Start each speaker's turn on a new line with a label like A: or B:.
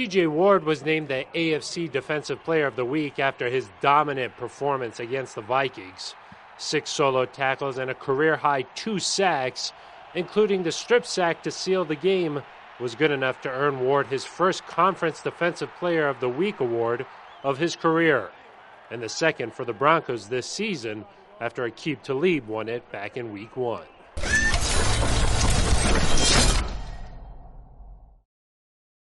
A: T.J. Ward was named the AFC Defensive Player of the Week after his dominant performance against the Vikings. 6 solo tackles and a career-high 2 sacks, including the strip sack to seal the game, was good enough to earn Ward his first Conference Defensive Player of the Week award of his career, and the second for the Broncos this season after Aqib Talib won it back in Week 1.